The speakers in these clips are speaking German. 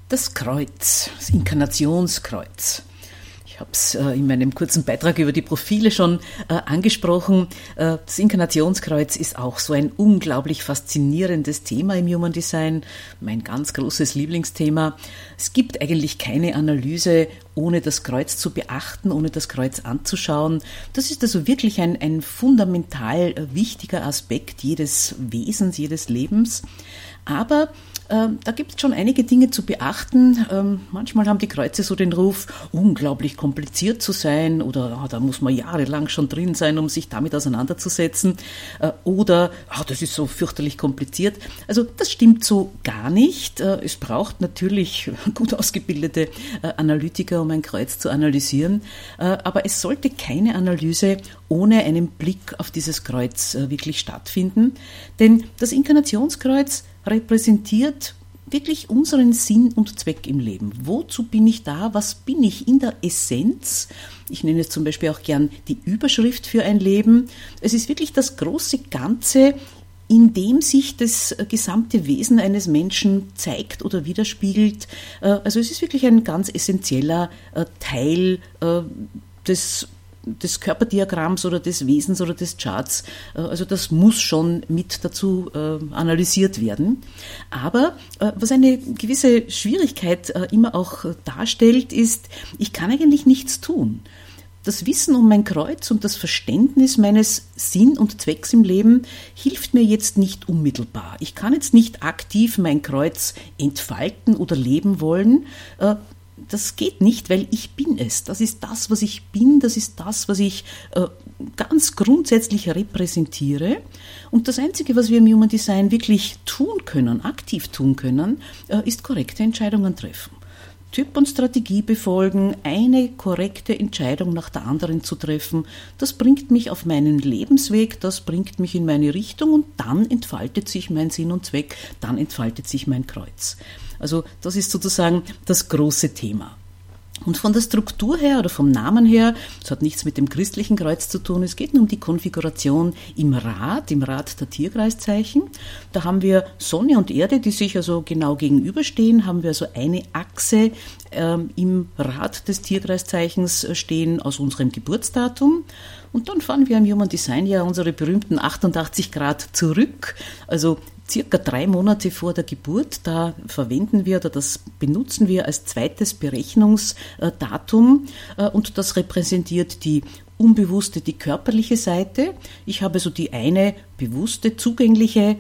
Das Kreuz, das Inkarnationskreuz. Ich habe es in meinem kurzen Beitrag über die Profile schon angesprochen. Das Inkarnationskreuz ist auch so ein unglaublich faszinierendes Thema im Human Design, mein ganz großes Lieblingsthema. Es gibt eigentlich keine Analyse, ohne das Kreuz zu beachten, ohne das Kreuz anzuschauen. Das ist also wirklich ein fundamental wichtiger Aspekt jedes Wesens, jedes Lebens. Aber da gibt es schon einige Dinge zu beachten. Manchmal haben die Kreuze so den Ruf, unglaublich kompliziert zu sein oder da muss man jahrelang schon drin sein, um sich damit auseinanderzusetzen. Oder das ist so fürchterlich kompliziert. Also das stimmt so gar nicht. Es braucht natürlich gut ausgebildete Analytiker, um ein Kreuz zu analysieren. Aber es sollte keine Analyse ohne einen Blick auf dieses Kreuz wirklich stattfinden. Denn das Inkarnationskreuz repräsentiert wirklich unseren Sinn und Zweck im Leben. Wozu bin ich da? Was bin ich in der Essenz? Ich nenne es zum Beispiel auch gern die Überschrift für ein Leben. Es ist wirklich das große Ganze, in dem sich das gesamte Wesen eines Menschen zeigt oder widerspiegelt. Also es ist wirklich ein ganz essentieller Teil des Körperdiagramms oder des Wesens oder des Charts. Also das muss schon mit dazu analysiert werden. Aber was eine gewisse Schwierigkeit immer auch darstellt, ist, ich kann eigentlich nichts tun. Das Wissen um mein Kreuz und das Verständnis meines Sinn und Zwecks im Leben hilft mir jetzt nicht unmittelbar. Ich kann jetzt nicht aktiv mein Kreuz entfalten oder leben wollen. Das geht nicht, weil ich bin es. Das ist das, was ich bin. Das ist das, was ich ganz grundsätzlich repräsentiere. Und das Einzige, was wir im Human Design wirklich tun können, aktiv tun können, ist korrekte Entscheidungen treffen. Typ und Strategie befolgen, eine korrekte Entscheidung nach der anderen zu treffen, das bringt mich auf meinen Lebensweg, das bringt mich in meine Richtung und dann entfaltet sich mein Sinn und Zweck, dann entfaltet sich mein Kreuz. Also das ist sozusagen das große Thema. Und von der Struktur her oder vom Namen her, das hat nichts mit dem christlichen Kreuz zu tun, es geht nur um die Konfiguration im Rad der Tierkreiszeichen. Da haben wir Sonne und Erde, die sich also genau gegenüberstehen, haben wir also eine Achse im Rad des Tierkreiszeichens stehen aus unserem Geburtsdatum. Und dann fahren wir im Human Design ja unsere berühmten 88 Grad zurück, also circa 3 Monate vor der Geburt, da verwenden wir oder das benutzen wir als zweites Berechnungsdatum und das repräsentiert die unbewusste, die körperliche Seite. Ich habe so die eine bewusste, zugängliche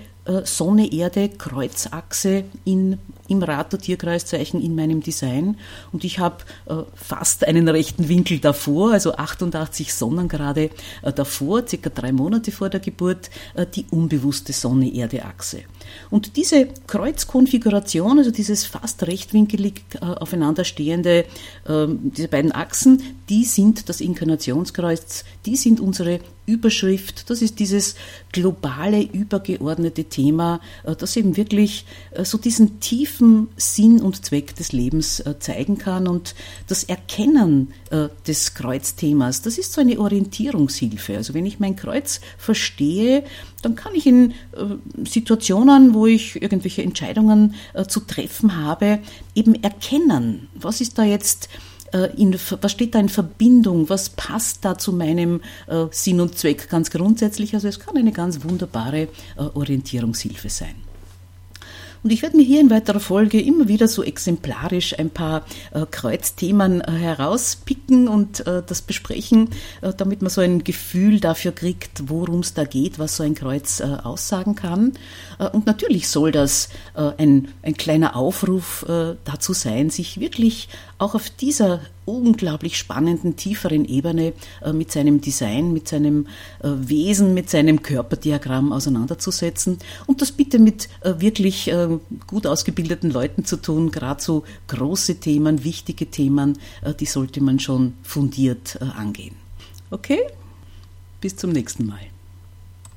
Sonne-Erde-Kreuzachse im Rad der Tierkreiszeichen in meinem Design und ich habe fast einen rechten Winkel davor, also 88 Sonnengrade davor, circa 3 Monate vor der Geburt, die unbewusste Sonne-Erde-Achse. Und diese Kreuzkonfiguration, also dieses fast rechtwinkelig aufeinanderstehende, diese beiden Achsen, die sind das Inkarnationskreuz, die sind unsere Überschrift, das ist dieses globale, übergeordnete Thema, das eben wirklich so diesen tiefen Sinn und Zweck des Lebens zeigen kann. Und das Erkennen des Kreuzthemas, das ist so eine Orientierungshilfe. Also wenn ich mein Kreuz verstehe, dann kann ich in Situationen, wo ich irgendwelche Entscheidungen zu treffen habe, eben erkennen, was ist da jetzt was steht da in Verbindung, was passt da zu meinem Sinn und Zweck ganz grundsätzlich. Also es kann eine ganz wunderbare Orientierungshilfe sein. Und ich werde mir hier in weiterer Folge immer wieder so exemplarisch ein paar Kreuzthemen herauspicken und das besprechen, damit man so ein Gefühl dafür kriegt, worum es da geht, was so ein Kreuz aussagen kann. Und natürlich soll das ein kleiner Aufruf dazu sein, sich wirklich auch auf dieser unglaublich spannenden, tieferen Ebene mit seinem Design, mit seinem Wesen, mit seinem Körperdiagramm auseinanderzusetzen und das bitte mit wirklich gut ausgebildeten Leuten zu tun. Gerade so große Themen, wichtige Themen, die sollte man schon fundiert angehen. Okay? Bis zum nächsten Mal.